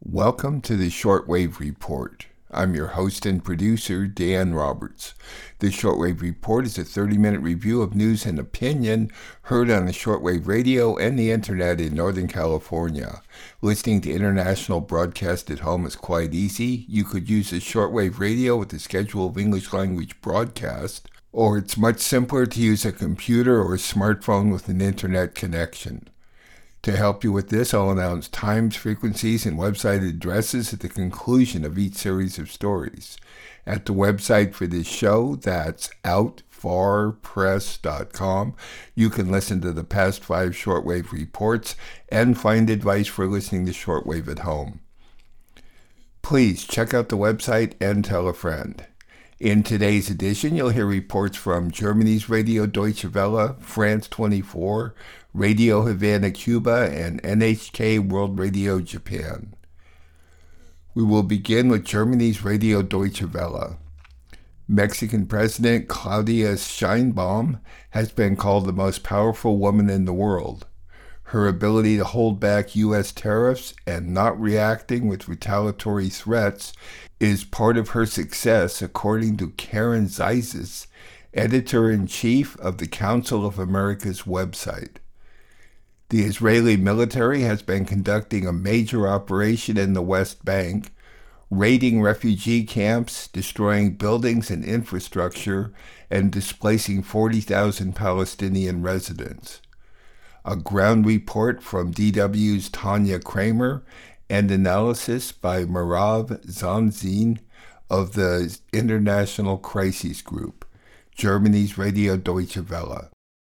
Welcome to the Shortwave Report. I'm your host and producer, Dan Roberts. The Shortwave Report is a 30-minute review of news and opinion heard on the shortwave radio and the internet in Northern California. Listening to international broadcast at home is quite easy. You could use the shortwave radio with a schedule of English language broadcast, or it's much simpler to use a computer or a smartphone with an internet connection. To help you with this, I'll announce times, frequencies, and website addresses at the conclusion of each series of stories. At the website for this show, that's outfarpress.com, you can listen to the past 5 shortwave reports and find advice for listening to shortwave at home. Please check out the website and tell a friend. In today's edition, you'll hear reports from Germany's Radio Deutsche Welle, France 24, Radio Havana, Cuba, and NHK World Radio Japan. We will begin with Germany's Radio Deutsche Welle. Mexican President Claudia Sheinbaum has been called the most powerful woman in the world. Her ability to hold back U.S. tariffs and not reacting with retaliatory threats is part of her success, according to Karen Zizes, editor-in-chief of the Council of America's website. The Israeli military has been conducting a major operation in the West Bank, raiding refugee camps, destroying buildings and infrastructure, and displacing 40,000 Palestinian residents. A ground report from DW's Tanya Kramer and analysis by Marav Zanzin of the International Crisis Group, Germany's Radio Deutsche Welle.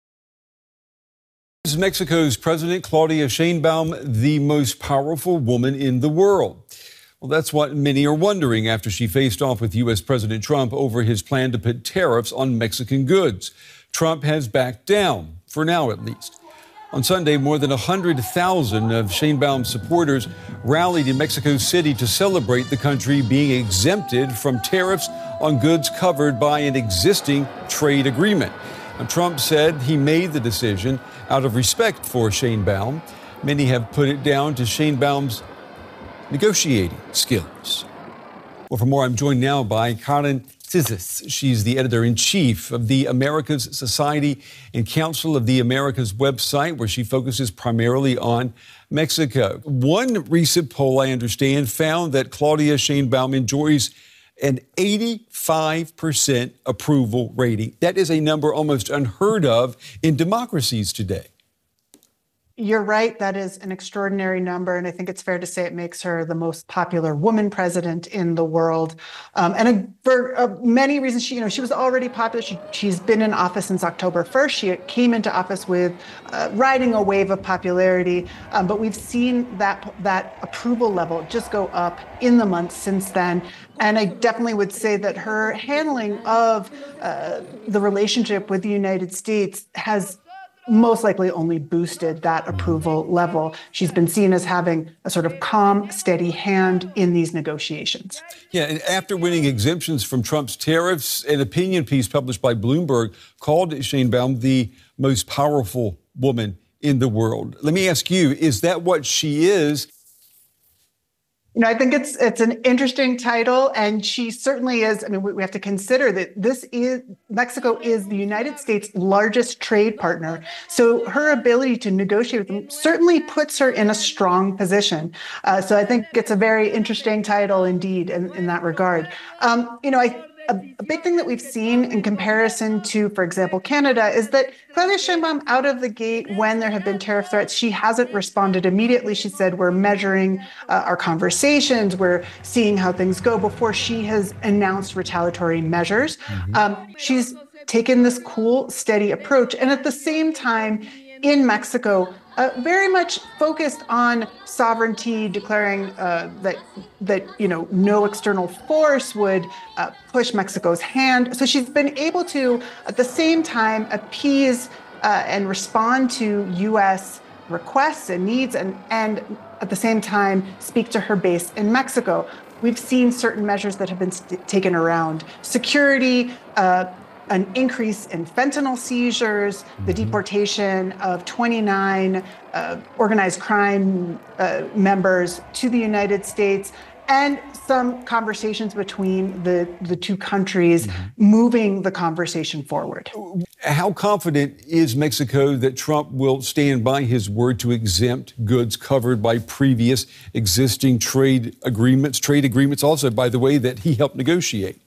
Is Mexico's President Claudia Sheinbaum the most powerful woman in the world? Well, that's what many are wondering after she faced off with U.S. President Trump over his plan to put tariffs on Mexican goods. Trump has backed down, for now at least. On Sunday, more than 100,000 of Sheinbaum's supporters rallied in Mexico City to celebrate the country being exempted from tariffs on goods covered by an existing trade agreement. And Trump said he made the decision out of respect for Sheinbaum. Many have put it down to Sheinbaum's negotiating skills. Well, for more, I'm joined now by Karen Zizes. She's the editor-in-chief of the Americas Society and Council of the Americas website, where she focuses primarily on Mexico. One recent poll, I understand, found that Claudia Sheinbaum enjoys an 85% approval rating. That is a number almost unheard of in democracies today. You're right. That is an extraordinary number. And I think it's fair to say it makes her the most popular woman president in the world. For many reasons, she was already popular. She's been in office since October 1st. She came into office with riding a wave of popularity. But we've seen that approval level just go up in the months since then. And I definitely would say that her handling of the relationship with the United States has most likely only boosted that approval level. She's been seen as having a sort of calm, steady hand in these negotiations. Yeah, and after winning exemptions from Trump's tariffs, an opinion piece published by Bloomberg called Sheinbaum the most powerful woman in the world. Let me ask you, is that what she is? I think it's an interesting title, and she certainly is. I mean, we have to consider that Mexico is the United States' largest trade partner. So her ability to negotiate with them certainly puts her in a strong position. So I think it's a very interesting title indeed in that regard. A big thing that we've seen in comparison to, for example, Canada, is that Claudia Sheinbaum, out of the gate, when there have been tariff threats, she hasn't responded immediately. She said, we're measuring our conversations, we're seeing how things go before she has announced retaliatory measures. She's taken this cool, steady approach. And at the same time, in Mexico, very much focused on sovereignty, declaring that no external force would push Mexico's hand. So she's been able to, at the same time, appease and respond to U.S. requests and needs, and at the same time speak to her base in Mexico. We've seen certain measures that have been taken around security, an increase in fentanyl seizures, the deportation of 29 organized crime members to the United States, and some conversations between the two countries moving the conversation forward. How confident is Mexico that Trump will stand by his word to exempt goods covered by previous existing trade agreements also, by the way, that he helped negotiate?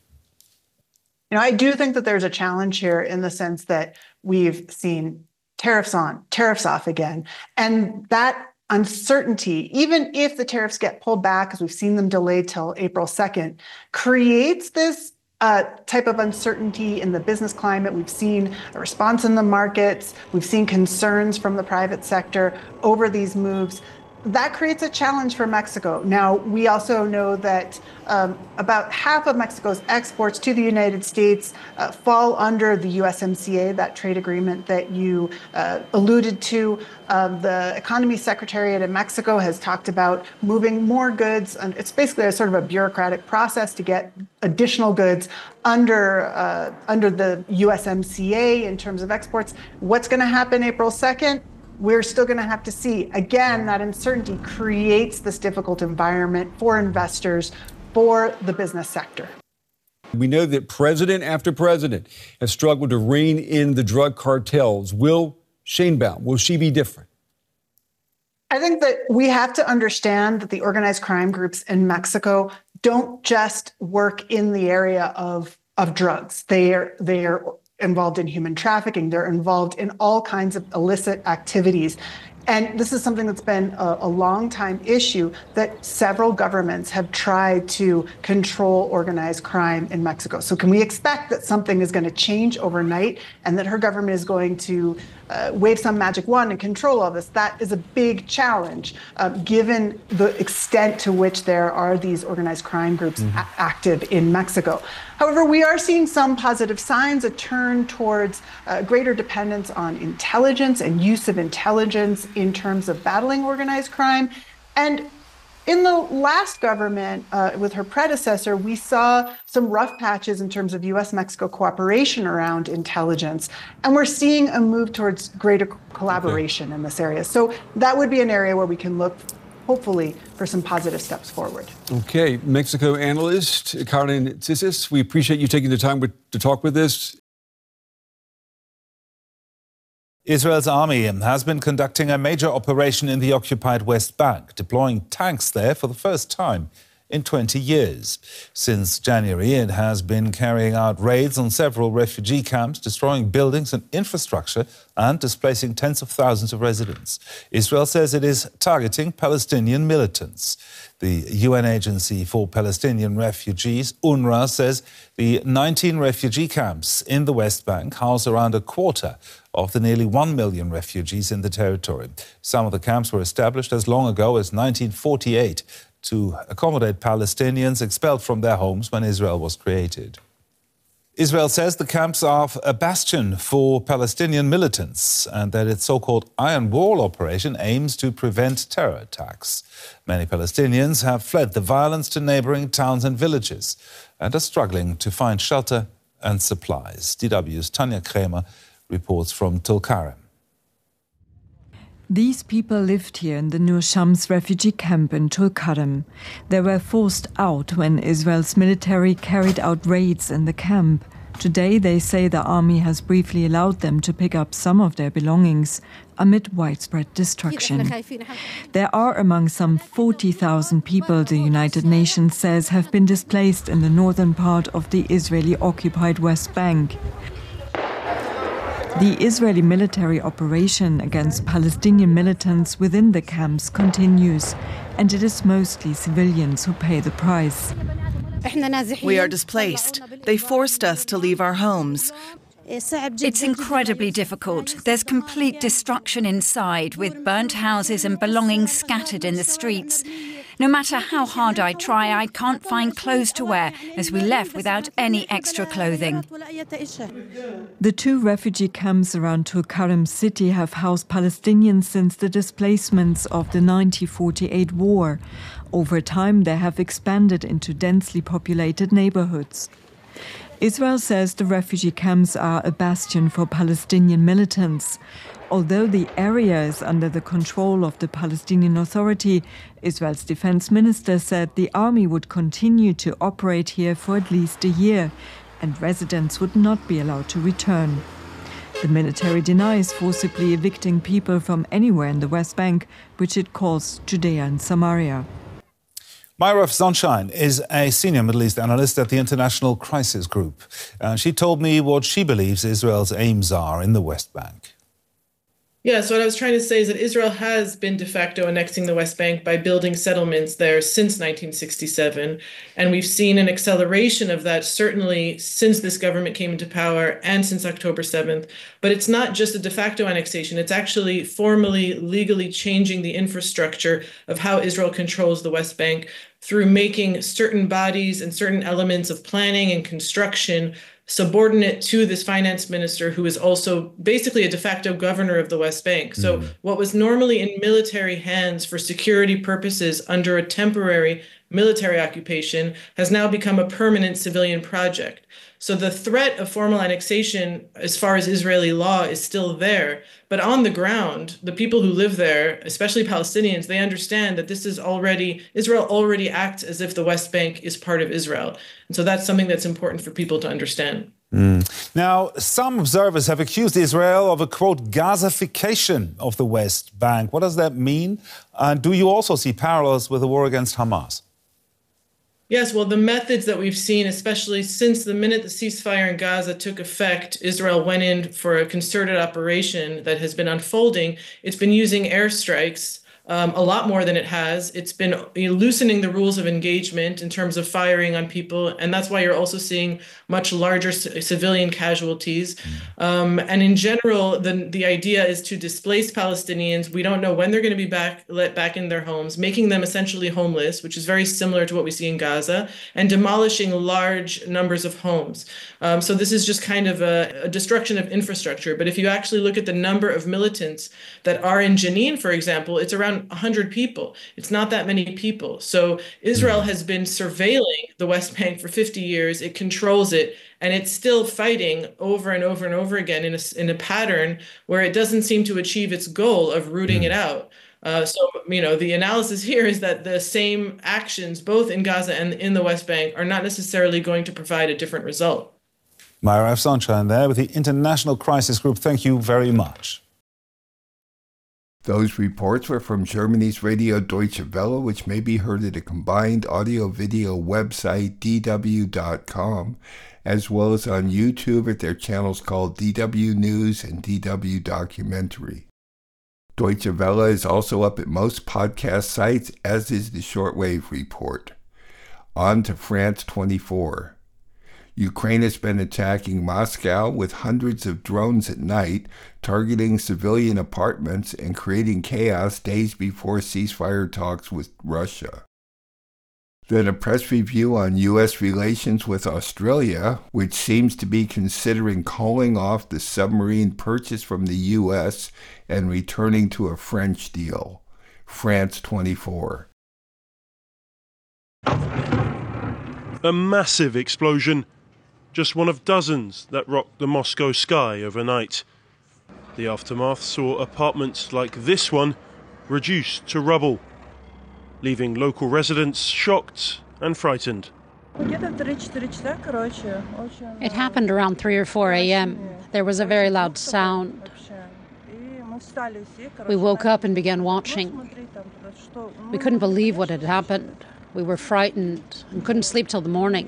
I do think that there's a challenge here in the sense that we've seen tariffs on, tariffs off again, and that uncertainty, even if the tariffs get pulled back, because we've seen them delayed till April 2nd, creates this type of uncertainty in the business climate. We've seen a response in the markets. We've seen concerns from the private sector over these moves. That creates a challenge for Mexico. Now, we also know that about half of Mexico's exports to the United States fall under the USMCA, that trade agreement that you alluded to. The Economy Secretariat in Mexico has talked about moving more goods, and it's basically a sort of a bureaucratic process to get additional goods under the USMCA in terms of exports. What's going to happen April 2nd? We're still going to have to see. Again, that uncertainty creates this difficult environment for investors, for the business sector. We know that president after president has struggled to rein in the drug cartels. Will Sheinbaum, will she be different? I think that we have to understand that the organized crime groups in Mexico don't just work in the area of drugs. They are involved in human trafficking. They're involved in all kinds of illicit activities. And this is something that's been a long time issue, that several governments have tried to control organized crime in Mexico. So can we expect that something is going to change overnight and that her government is going to wave some magic wand and control all this? That is a big challenge, given the extent to which there are these organized crime groups active in Mexico. However, we are seeing some positive signs, a turn towards greater dependence on intelligence and use of intelligence in terms of battling organized crime. And in the last government, with her predecessor, we saw some rough patches in terms of U.S.-Mexico cooperation around intelligence. And we're seeing a move towards greater collaboration in this area. So that would be an area where we can look, hopefully, for some positive steps forward. Okay. Mexico analyst Karen Tsisis, we appreciate you taking the time to talk with us. Israel's army has been conducting a major operation in the occupied West Bank, deploying tanks there for the first time in 20 years. Since January, it has been carrying out raids on several refugee camps, destroying buildings and infrastructure and displacing tens of thousands of residents. Israel says it is targeting Palestinian militants. The UN Agency for Palestinian Refugees, UNRWA, says the 19 refugee camps in the West Bank house around a quarter of the nearly 1 million refugees in the territory. Some of the camps were established as long ago as 1948 to accommodate Palestinians expelled from their homes when Israel was created. Israel says the camps are a bastion for Palestinian militants and that its so-called Iron Wall operation aims to prevent terror attacks. Many Palestinians have fled the violence to neighboring towns and villages and are struggling to find shelter and supplies. DW's Tanya Kramer reports from Tulkarem. These people lived here in the Nur Shams refugee camp in Tulkarem. They were forced out when Israel's military carried out raids in the camp. Today they say the army has briefly allowed them to pick up some of their belongings amid widespread destruction. There are among some 40,000 people the United Nations says have been displaced in the northern part of the Israeli-occupied West Bank. The Israeli military operation against Palestinian militants within the camps continues, and it is mostly civilians who pay the price. We are displaced. They forced us to leave our homes. It's incredibly difficult. There's complete destruction inside, with burnt houses and belongings scattered in the streets. No matter how hard I try, I can't find clothes to wear, as we left without any extra clothing. The two refugee camps around Tulkarem city have housed Palestinians since the displacements of the 1948 war. Over time, they have expanded into densely populated neighborhoods. Israel says the refugee camps are a bastion for Palestinian militants. Although the area is under the control of the Palestinian Authority, Israel's defense minister said the army would continue to operate here for at least a year, and residents would not be allowed to return. The military denies forcibly evicting people from anywhere in the West Bank, which it calls Judea and Samaria. Myra Sonshine is a senior Middle East analyst at the International Crisis Group. She told me what she believes Israel's aims are in the West Bank. Yeah, so what I was trying to say is that Israel has been de facto annexing the West Bank by building settlements there since 1967. And we've seen an acceleration of that, certainly since this government came into power and since October 7th. But it's not just a de facto annexation. It's actually formally, legally changing the infrastructure of how Israel controls the West Bank through making certain bodies and certain elements of planning and construction subordinate to this finance minister, who is also basically a de facto governor of the West Bank. So what was normally in military hands for security purposes under a temporary military occupation has now become a permanent civilian project. So the threat of formal annexation, as far as Israeli law, is still there. But on the ground, the people who live there, especially Palestinians, they understand that Israel already acts as if the West Bank is part of Israel. And so that's something that's important for people to understand. Now, some observers have accused Israel of a, quote, Gazification of the West Bank. What does that mean? And do you also see parallels with the war against Hamas? Yes, well, the methods that we've seen, especially since the minute the ceasefire in Gaza took effect, Israel went in for a concerted operation that has been unfolding. It's been using airstrikes a lot more than it has. It's been loosening the rules of engagement in terms of firing on people. And that's why you're also seeing much larger civilian casualties. And in general, the idea is to displace Palestinians. We don't know when they're going to be let back in their homes, making them essentially homeless, which is very similar to what we see in Gaza, and demolishing large numbers of homes. So this is just kind of a destruction of infrastructure. But if you actually look at the number of militants that are in Jenin, for example, it's around 100 people. It's not that many people. So Israel has been surveilling the West Bank for 50 years. It controls it, and it's still fighting over and over and over again in a pattern where it doesn't seem to achieve its goal of rooting it out. The analysis here is that the same actions, both in Gaza and in the West Bank, are not necessarily going to provide a different result. Myra Sonshine there with the International Crisis Group. Thank you very much. Those reports were from Germany's Radio Deutsche Welle, which may be heard at a combined audio-video website, dw.com, as well as on YouTube at their channels called DW News and DW Documentary. Deutsche Welle is also up at most podcast sites, as is the Shortwave Report. On to France 24. Ukraine has been attacking Moscow with hundreds of drones at night, targeting civilian apartments and creating chaos days before ceasefire talks with Russia. Then a press review on U.S. relations with Australia, which seems to be considering calling off the submarine purchase from the U.S. and returning to a French deal. France 24. A massive explosion. Just one of dozens that rocked the Moscow sky overnight. The aftermath saw apartments like this one reduced to rubble, leaving local residents shocked and frightened. It happened around 3 or 4 a.m. There was a very loud sound. We woke up and began watching. We couldn't believe what had happened. We were frightened and couldn't sleep till the morning.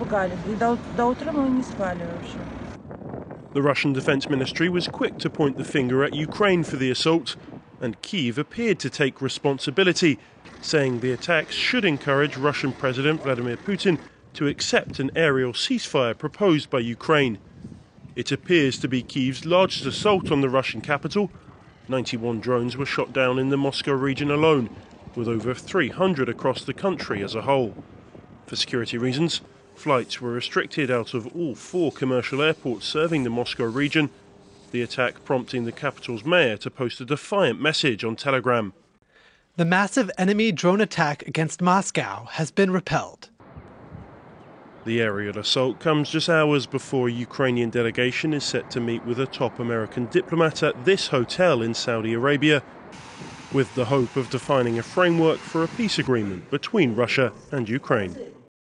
The Russian Defense Ministry was quick to point the finger at Ukraine for the assault, and Kyiv appeared to take responsibility, saying the attacks should encourage Russian President Vladimir Putin to accept an aerial ceasefire proposed by Ukraine. It appears to be Kyiv's largest assault on the Russian capital. 91 drones were shot down in the Moscow region alone, with over 300 across the country as a whole. For security reasons, flights were restricted out of all 4 commercial airports serving the Moscow region, the attack prompting the capital's mayor to post a defiant message on Telegram. The massive enemy drone attack against Moscow has been repelled. The aerial assault comes just hours before a Ukrainian delegation is set to meet with a top American diplomat at this hotel in Saudi Arabia, with the hope of defining a framework for a peace agreement between Russia and Ukraine.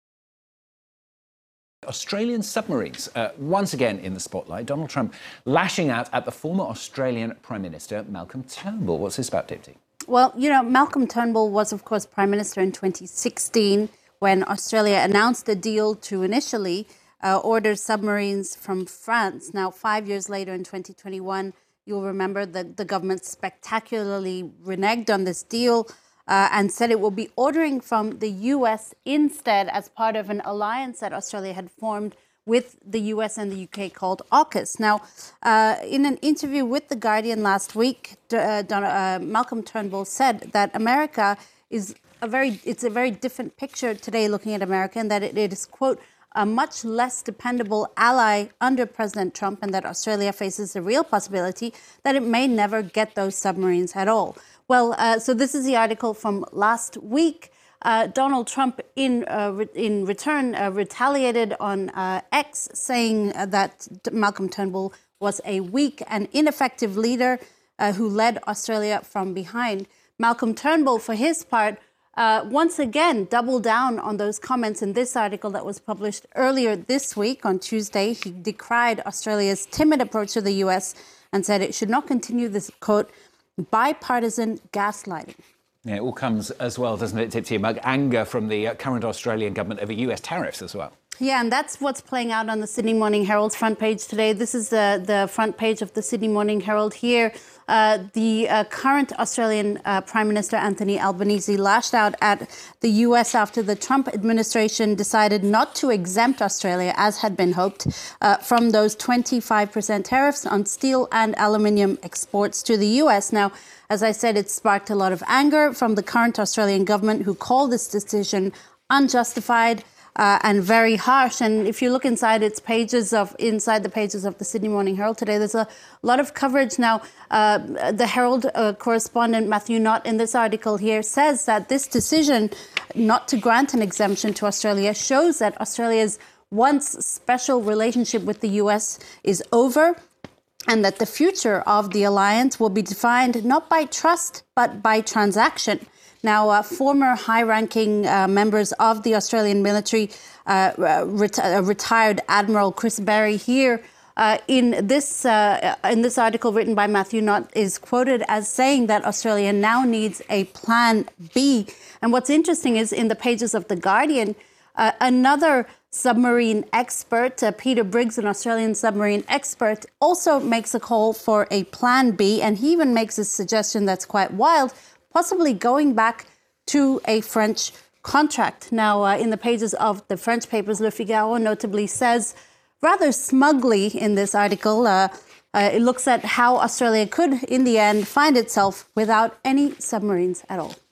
Australian submarines, once again in the spotlight. Donald Trump lashing out at the former Australian Prime Minister, Malcolm Turnbull. What's this about, Dipti? Well, you know, Malcolm Turnbull was, of course, Prime Minister in 2016 when Australia announced a deal to initially order submarines from France. Now, 5 years later in 2021, you'll remember that the government spectacularly reneged on this deal and said it will be ordering from the U.S. instead as part of an alliance that Australia had formed with the U.S. and the U.K. called AUKUS. Now, in an interview with The Guardian last week, Malcolm Turnbull said that America is it's a very different picture today looking at America, and that it is, quote, a much less dependable ally under President Trump, and that Australia faces the real possibility that it may never get those submarines at all. Well, so this is the article from last week. Donald Trump, in return, retaliated on X, saying that Malcolm Turnbull was a weak and ineffective leader who led Australia from behind. Malcolm Turnbull, for his part, once again doubled down on those comments in this article that was published earlier this week on Tuesday. He decried Australia's timid approach to the U.S. and said it should not continue this, quote, bipartisan gaslighting. Yeah, it all comes as well, doesn't it, Dipti, among anger from the current Australian government over US tariffs as well. Yeah, and that's what's playing out on the Sydney Morning Herald's front page today. This is the front page of the Sydney Morning Herald here. The current Australian Prime Minister Anthony Albanese lashed out at the US after the Trump administration decided not to exempt Australia, as had been hoped, from those 25% tariffs on steel and aluminium exports to the US. Now, as I said, it sparked a lot of anger from the current Australian government, who called this decision unjustified and very harsh. And if you look inside the pages of the Sydney Morning Herald today, there's a lot of coverage. Now, the Herald correspondent Matthew Knott in this article here says that this decision not to grant an exemption to Australia shows that Australia's once special relationship with the US is over, and that the future of the alliance will be defined not by trust, but by transaction. Now, former high-ranking members of the Australian military, retired Admiral Chris Barry here, in this article written by Matthew Knott, is quoted as saying that Australia now needs a plan B. And what's interesting is in the pages of The Guardian, another submarine expert, Peter Briggs, an Australian submarine expert, also makes a call for a plan B. And he even makes a suggestion that's quite wild, possibly going back to a French contract. Now, in the pages of the French papers, Le Figaro notably says, rather smugly in this article, it looks at how Australia could, in the end, find itself without any submarines at all.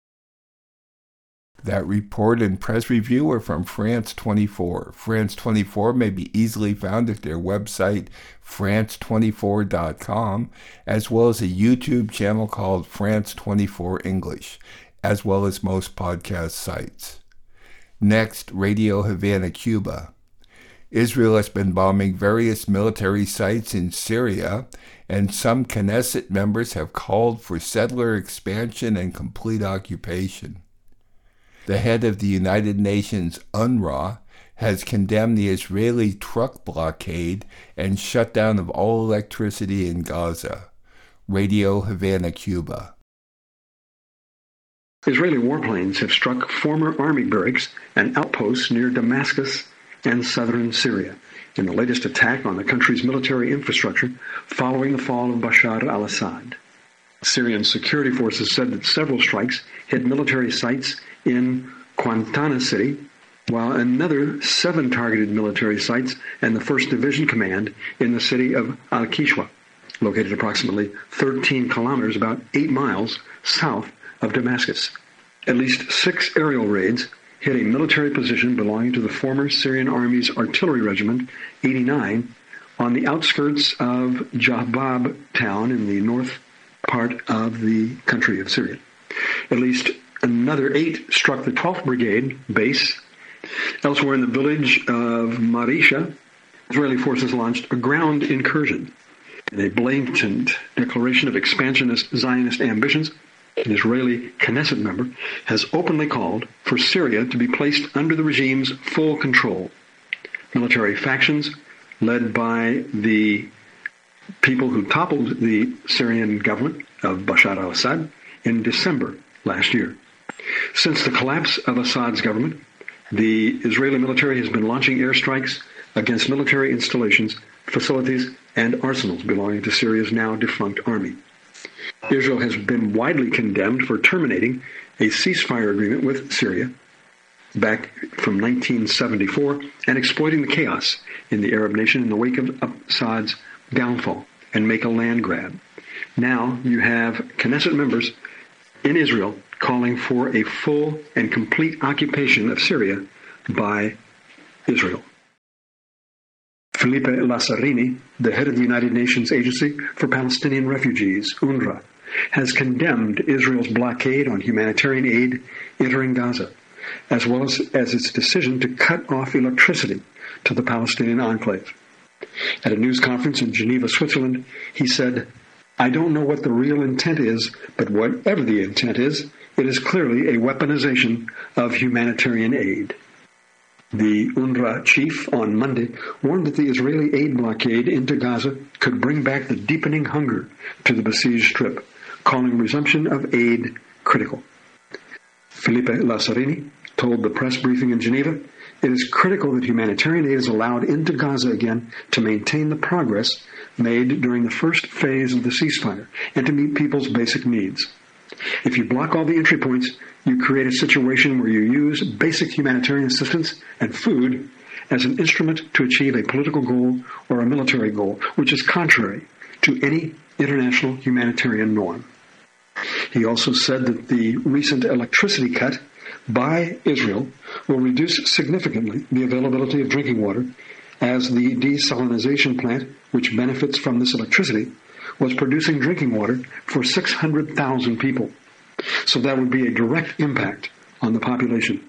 That report and press review are from France 24. France 24 may be easily found at their website, france24.com, as well as a YouTube channel called France 24 English, as well as most podcast sites. Next, Radio Havana, Cuba. Israel has been bombing various military sites in Syria, and some Knesset members have called for settler expansion and complete occupation. The head of the United Nations, UNRWA, has condemned the Israeli truck blockade and shutdown of all electricity in Gaza. Radio Havana, Cuba. Israeli warplanes have struck former army barracks and outposts near Damascus and southern Syria in the latest attack on the country's military infrastructure following the fall of Bashar al-Assad. Syrian security forces said that several strikes hit military sites in Qantana City, while another 7 targeted military sites and the 1st Division Command in the city of Al-Kishwa, located approximately 13 kilometers, about 8 miles south of Damascus. At least 6 aerial raids hit a military position belonging to the former Syrian Army's Artillery Regiment 89 on the outskirts of Jabab town in the north part of the country of Syria. At least another 8 struck the 12th Brigade base Elsewhere in the village of Marisha, Israeli forces launched a ground incursion. In a blatant declaration of expansionist Zionist ambitions, an Israeli Knesset member has openly called for Syria to be placed under the regime's full control. Military factions, led by the people who toppled the Syrian government of Bashar al-Assad in December last year. Since the collapse of Assad's government, the Israeli military has been launching airstrikes against military installations, facilities, and arsenals belonging to Syria's now defunct army. Israel has been widely condemned for terminating a ceasefire agreement with Syria back from 1974 and exploiting the chaos in the Arab nation in the wake of Assad's downfall and make a land grab. Now you have Knesset members in Israel calling for a full and complete occupation of Syria by Israel. Felipe Lazzarini, the head of the United Nations Agency for Palestinian Refugees, UNRWA, has condemned Israel's blockade on humanitarian aid entering Gaza, as well as its decision to cut off electricity to the Palestinian enclave. At a news conference in Geneva, Switzerland, he said, "I don't know what the real intent is, but whatever the intent is, it is clearly a weaponization of humanitarian aid." The UNRWA chief on Monday warned that the Israeli aid blockade into Gaza could bring back the deepening hunger to the besieged Strip, calling resumption of aid critical. Felipe Lazzarini told the press briefing in Geneva, "It is critical that humanitarian aid is allowed into Gaza again to maintain the progress made during the first phase of the ceasefire and to meet people's basic needs. If you block all the entry points, you create a situation where you use basic humanitarian assistance and food as an instrument to achieve a political goal or a military goal, which is contrary to any international humanitarian norm." He also said that the recent electricity cut by Israel will reduce significantly the availability of drinking water, as the desalinization plant, which benefits from this electricity, was producing drinking water for 600,000 people. So that would be a direct impact on the population.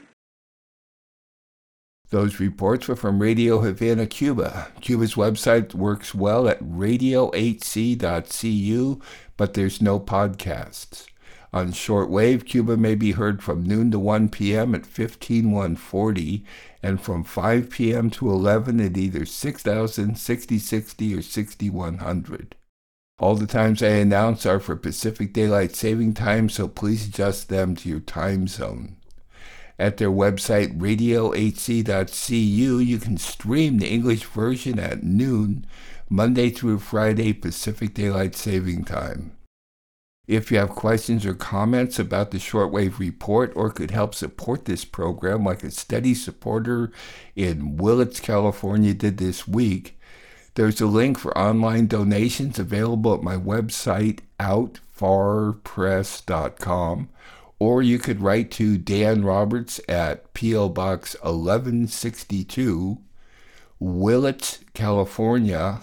Those reports were from Radio Havana, Cuba. Cuba's website works well at radiohc.cu, but there's no podcasts. On shortwave, Cuba may be heard from noon to 1 p.m. at 15140 and from 5 p.m. to 11 at either 6000, 6060, or 6100. All the times I announce are for Pacific Daylight Saving Time, so please adjust them to your time zone. At their website, radiohc.cu, you can stream the English version at noon, Monday through Friday, Pacific Daylight Saving Time. If you have questions or comments about the Shortwave Report or could help support this program like a steady supporter in Willits, California did this week, there's a link for online donations available at my website, outfarpress.com, or you could write to Dan Roberts at P.O. Box 1162, Willits, California,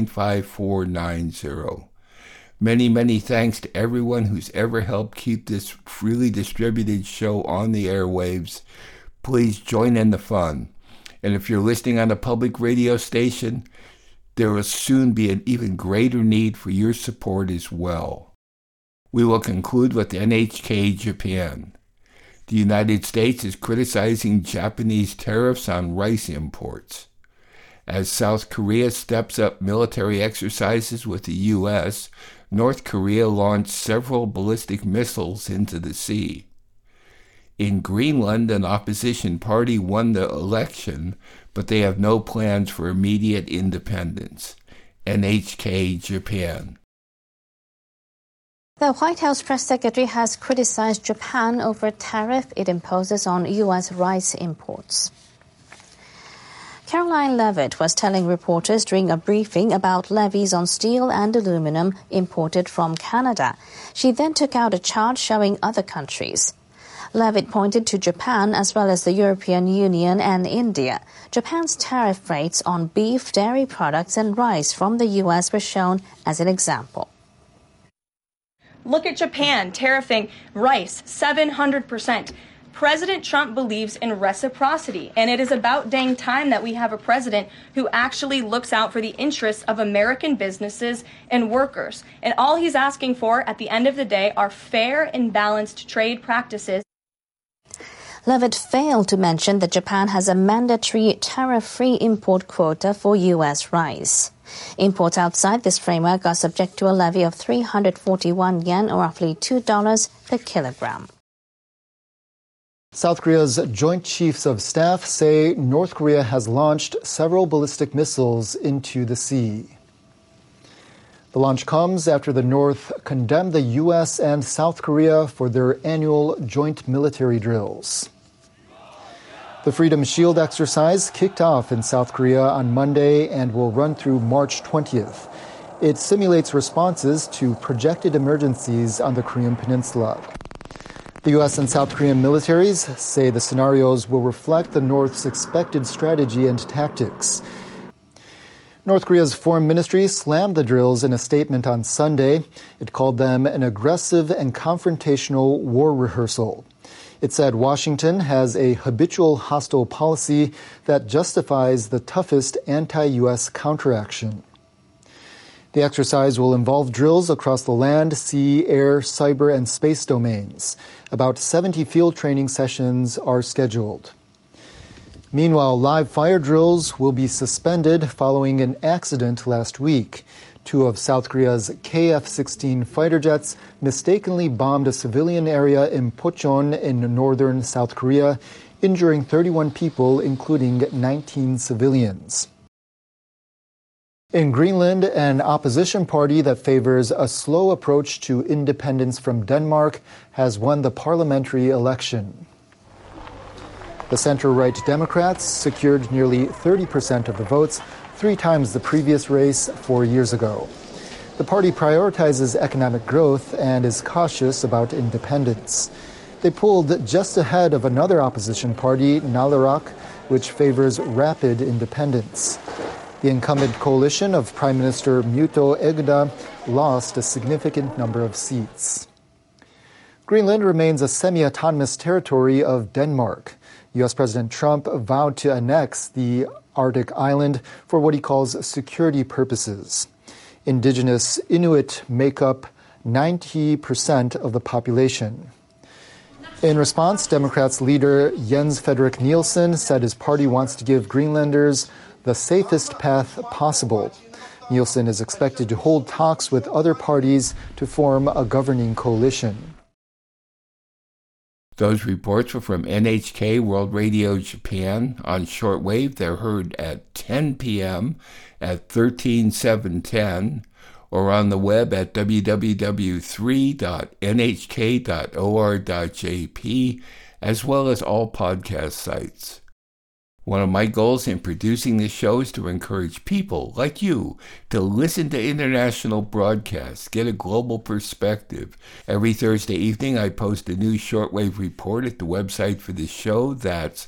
95490. Many, many thanks to everyone who's ever helped keep this freely distributed show on the airwaves. Please join in the fun. And if you're listening on a public radio station, there will soon be an even greater need for your support as well. We will conclude with NHK Japan. The United States is criticizing Japanese tariffs on rice imports. As South Korea steps up military exercises with the U.S., North Korea launched several ballistic missiles into the sea. In Greenland, an opposition party won the election, but they have no plans for immediate independence. NHK Japan. The White House press secretary has criticized Japan over tariff it imposes on U.S. rice imports. Caroline Levitt was telling reporters during a briefing about levies on steel and aluminum imported from Canada. She then took out a chart showing other countries. Levitt pointed to Japan as well as the European Union and India. Japan's tariff rates on beef, dairy products, and rice from the U.S. were shown as an example. Look at Japan tariffing rice 700%, President Trump believes in reciprocity, and it is about dang time that we have a president who actually looks out for the interests of American businesses and workers. And all he's asking for at the end of the day are fair and balanced trade practices. Leavitt failed to mention that Japan has a mandatory tariff-free import quota for U.S. rice. Imports outside this framework are subject to a levy of 341 yen, or roughly $2 per kilogram. South Korea's Joint Chiefs of Staff say North Korea has launched several ballistic missiles into the sea. The launch comes after the North condemned the U.S. and South Korea for their annual joint military drills. The Freedom Shield exercise kicked off in South Korea on Monday and will run through March 20th. It simulates responses to projected emergencies on the Korean peninsula. The U.S. and South Korean militaries say the scenarios will reflect the North's expected strategy and tactics. North Korea's foreign ministry slammed the drills in a statement on Sunday. It called them an aggressive and confrontational war rehearsal. It said Washington has a habitual hostile policy that justifies the toughest anti-U.S. counteraction. The exercise will involve drills across the land, sea, air, cyber, and space domains. About 70 field training sessions are scheduled. Meanwhile, live fire drills will be suspended following an accident last week. Two of South Korea's KF-16 fighter jets mistakenly bombed a civilian area in Pocheon in northern South Korea, injuring 31 people, including 19 civilians. In Greenland, an opposition party that favors a slow approach to independence from Denmark has won the parliamentary election. The center-right Democrats secured nearly 30% of the votes, 3 times the previous race 4 years ago. The party prioritizes economic growth and is cautious about independence. They pulled just ahead of another opposition party, Nalaraq, which favors rapid independence. The incumbent coalition of Prime Minister Muto Egda lost a significant number of seats. Greenland remains a semi-autonomous territory of Denmark. U.S. President Trump vowed to annex the Arctic island for what he calls security purposes. Indigenous Inuit make up 90% of the population. In response, Democrats leader Jens Fredrik Nielsen said his party wants to give Greenlanders the safest path possible. Nielsen is expected to hold talks with other parties to form a governing coalition. Those reports were from NHK World Radio Japan on shortwave. They're heard at 10 p.m. at 13710 or on the web at www.3.nhk.or.jp, as well as all podcast sites. One of my goals in producing this show is to encourage people like you to listen to international broadcasts, get a global perspective. Every Thursday evening, I post a new shortwave report at the website for this show. That's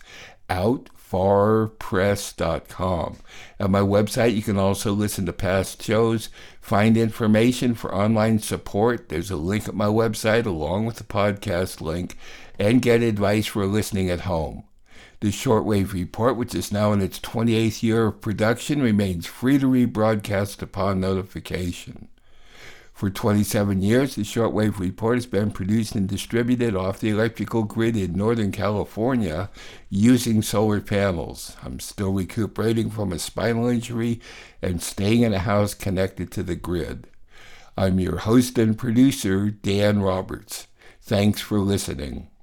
outfarpress.com. At my website, you can also listen to past shows, find information for online support. There's a link at my website along with the podcast link, and get advice for listening at home. The Shortwave Report, which is now in its 28th year of production, remains free to rebroadcast upon notification. For 27 years, the Shortwave Report has been produced and distributed off the electrical grid in Northern California using solar panels. I'm still recuperating from a spinal injury and staying in a house connected to the grid. I'm your host and producer, Dan Roberts. Thanks for listening.